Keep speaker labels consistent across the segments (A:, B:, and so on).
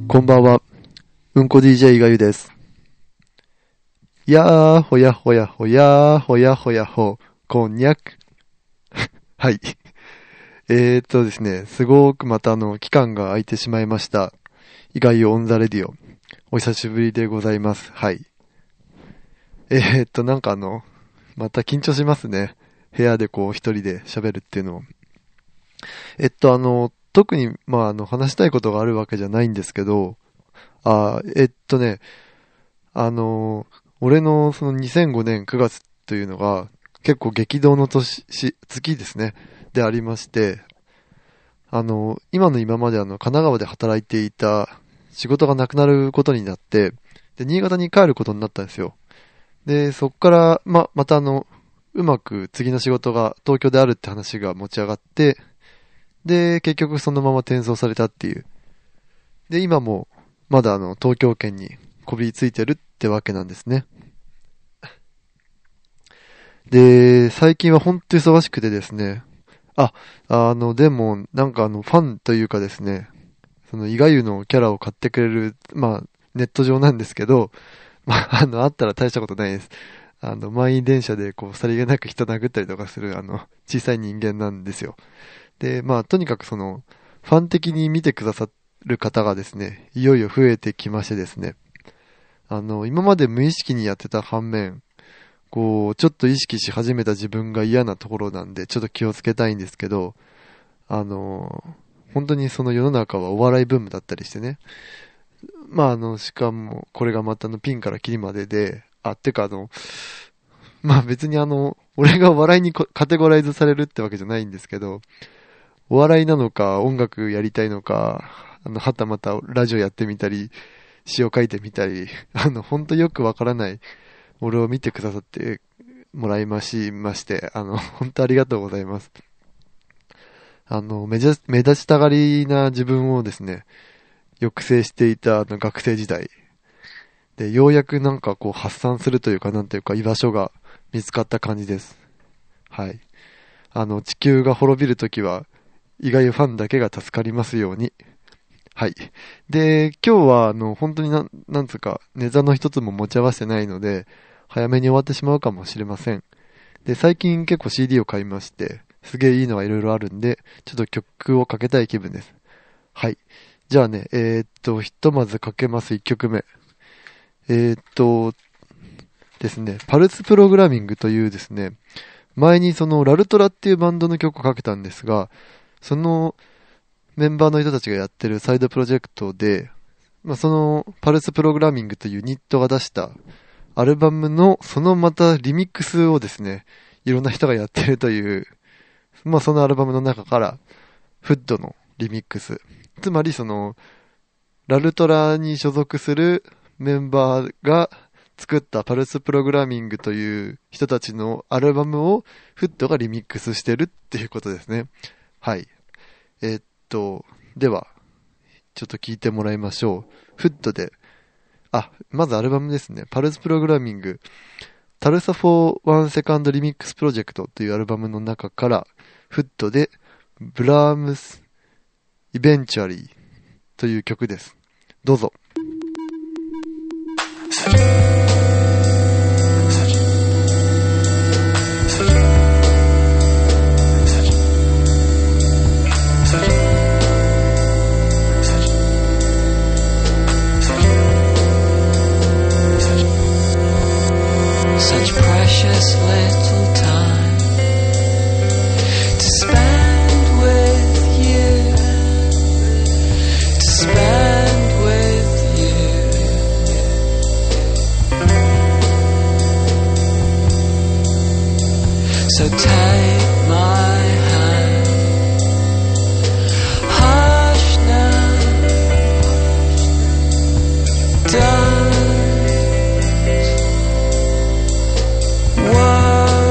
A: こんばんは。うんこ DJ いがゆです。やーほやほやほやーほやほやほ、こんにゃく。はい。ですね、すごくまた期間が空いてしまいました。いがゆオンザレディオ。お久しぶりでございます。はい。なんかまた緊張しますね。部屋でこう一人で喋るっていうのを。特に、話したいことがあるわけじゃないんですけど、俺のその2005年9月というのが結構激動の月ですね、でありまして、今の今まで神奈川で働いていた仕事がなくなることになって、で、新潟に帰ることになったんですよ。で、そこから、またうまく次の仕事が東京であるって話が持ち上がって、で、結局そのまま転送されたっていう。で、今もまだ東京圏にこびりついてるってわけなんですね。で、最近は本当に忙しくてですね。でも、なんかファンというかですね、そのイガユのキャラを買ってくれる、ネット上なんですけど、あったら大したことないです。満員電車でこう、さりげなく人殴ったりとかする、小さい人間なんですよ。で、とにかくファン的に見てくださる方がですね、いよいよ増えてきましてですね、今まで無意識にやってた反面、こう、ちょっと意識し始めた自分が嫌なところなんで、ちょっと気をつけたいんですけど、本当にその世の中はお笑いブームだったりしてね、しかも、これがまたピンからキリまでで、別に俺が笑いにカテゴライズされるってわけじゃないんですけど、お笑いなのか、音楽やりたいのか、はたまたラジオやってみたり、詩を書いてみたり、ほんとよくわからない俺を見てくださってもらいまして、本当ありがとうございます。目立ちたがりな自分をですね、抑制していた学生時代。で、ようやくなんかこう発散するというか、なんていうか居場所が見つかった感じです。はい。地球が滅びるときは、イガユファンだけが助かりますように。はい。で、今日は本当になんつうか、ネタの一つも持ち合わせてないので、早めに終わってしまうかもしれません。で、最近結構 CD を買いまして、すげえいいのがいろいろあるんで、ちょっと曲をかけたい気分です。はい。じゃあね、ひとまずかけます1曲目。ですね、パルスプログラミングというですね、前にそのラルトラっていうバンドの曲をかけたんですが、そのメンバーの人たちがやってるサイドプロジェクトで、そのパルスプログラミングというユニットが出したアルバムのそのまたリミックスをですね、いろんな人がやってるという、そのアルバムの中からフッドのリミックス。つまりそのラルトラに所属するメンバーが作ったパルスプログラミングという人たちのアルバムをフッドがリミックスしてるっていうことですね。はい。では、ちょっと聞いてもらいましょう。フッドで、まずアルバムですね。パルスプログラミング、タルサフォーワンセカンドリミックスプロジェクトというアルバムの中から、フッドで、ブラームス、イベンチュアリーという曲です。どうぞ。
B: Such precious little time to spend with you, to spend with you. So take my hand, hush now, don't worry.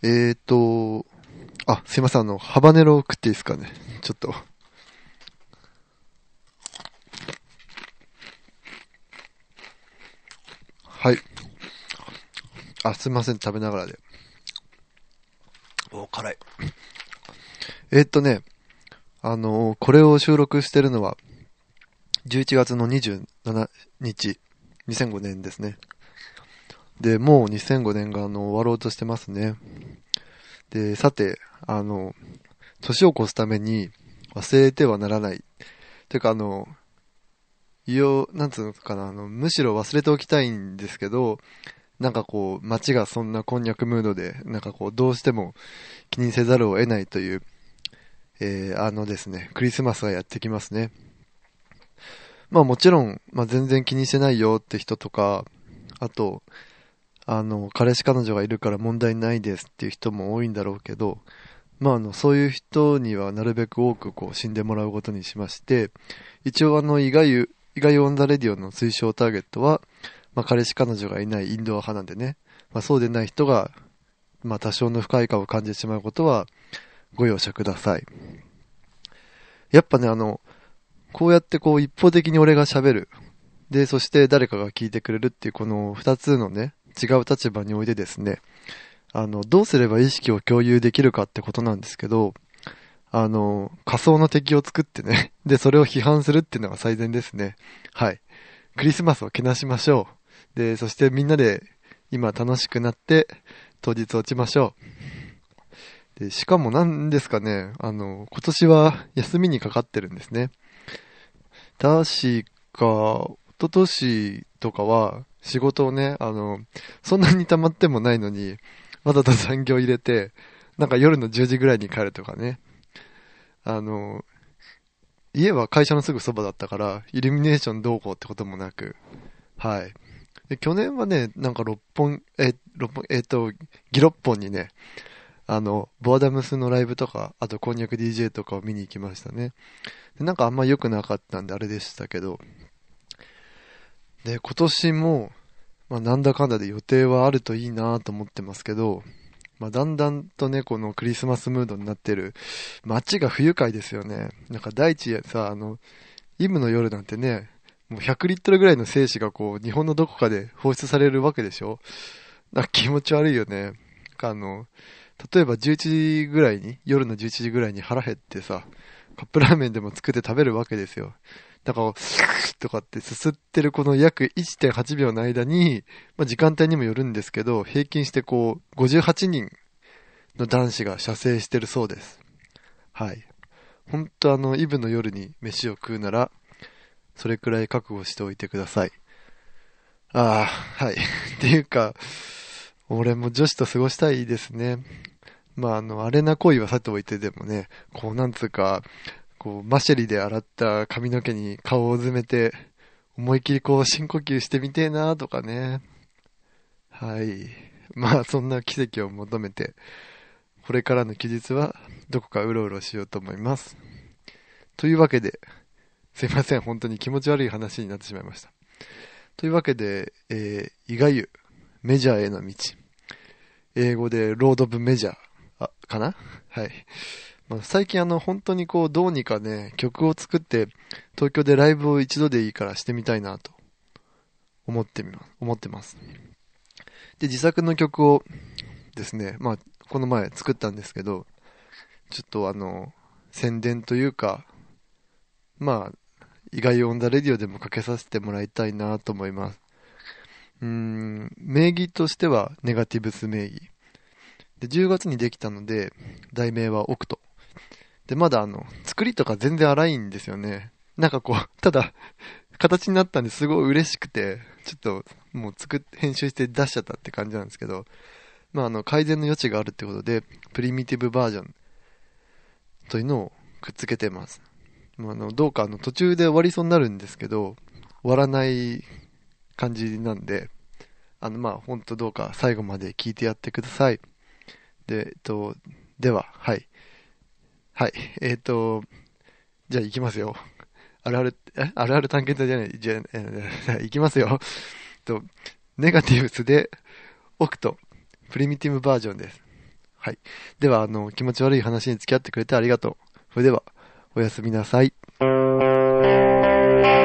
A: すいません、ハバネロ食っていいですかね。ちょっと。はい。すいません、食べながらで。辛い。これを収録してるのは、11月の27日、2005年ですね。で、もう2005年が終わろうとしてますね。で、さて、年を越すために忘れてはならない。というかなんつうのかな、むしろ忘れておきたいんですけど、なんかこう、街がそんなこんにゃくムードで、なんかこう、どうしても気にせざるを得ないという、ですね、クリスマスがやってきますね。まあもちろん、全然気にしてないよって人とか、あと、彼氏彼女がいるから問題ないですっていう人も多いんだろうけど、そういう人にはなるべく多くこう死んでもらうことにしまして、一応意外オンザレディオの推奨ターゲットは、彼氏彼女がいないインドア派なんでね、そうでない人が、多少の不快感を感じてしまうことはご容赦ください。やっぱね、こうやってこう一方的に俺が喋る。で、そして誰かが聞いてくれるっていうこの二つのね、違う立場においてですね、どうすれば意識を共有できるかってことなんですけど、仮想の敵を作ってね、で、それを批判するっていうのが最善ですね。はい。クリスマスをけなしましょう。で、そしてみんなで今楽しくなって当日落ちましょう。で、しかも何ですかね、今年は休みにかかってるんですね。確か、一昨年とかは仕事をね、そんなに溜まってもないのに、わざと残業入れて、なんか夜の10時ぐらいに帰るとかね。家は会社のすぐそばだったから、イルミネーションどうこうってこともなく、はい。で、去年はね、なんかギロッポンにね、ボアダムスのライブとか、あとこんにゃく DJ とかを見に行きましたね。で、なんかあんま良くなかったんであれでしたけど、で、今年も、なんだかんだで予定はあるといいなと思ってますけど、だんだんとね、このクリスマスムードになってる、街が不愉快ですよね。なんか大地さ、イブの夜なんてね、もう100リットルぐらいの精子がこう、日本のどこかで放出されるわけでしょ。なんか気持ち悪いよね。例えば11時ぐらいに、夜の11時ぐらいに腹減ってさ、カップラーメンでも作って食べるわけですよ。だから、とかってすすってるこの約 1.8 秒の間に、時間帯にもよるんですけど、平均してこう、58人の男子が射精してるそうです。はい。ほんとイブの夜に飯を食うなら、それくらい覚悟しておいてください。はい。っていうか、俺も女子と過ごしたいですね。あれな恋はさておいてでもね、こうなんつうか、こう、マシェリで洗った髪の毛に顔をうずめて、思いっきりこう深呼吸してみてえなとかね。はい。そんな奇跡を求めて、これからの休日はどこかうろうろしようと思います。というわけで、すいません、本当に気持ち悪い話になってしまいました。というわけで、イガユ、メジャーへの道。英語でロード・オブ・メジャー、かな？はい。最近本当にこうどうにかね、曲を作って東京でライブを一度でいいからしてみたいなと思ってます。で、自作の曲をですね、この前作ったんですけど、ちょっと宣伝というか、意外オンザレディオでもかけさせてもらいたいなと思います。名義としてはネガティブス名義。で、10月にできたので、題名はオクト。で、まだ作りとか全然荒いんですよね。なんかこう、ただ、形になったんですごい嬉しくて、ちょっともう編集して出しちゃったって感じなんですけど、改善の余地があるってことで、プリミティブバージョンというのをくっつけてます。どうか途中で終わりそうになるんですけど、終わらない感じなんで、ほんとどうか最後まで聞いてやってください。で、では、はい。はい。じゃあ行きますよ。あるある探検隊じゃない、行きますよ。ネガティブスで、オクト、プリミティブバージョンです。 はい。では、気持ち悪い話に付き合ってくれてありがとう。それでは、おやすみなさい。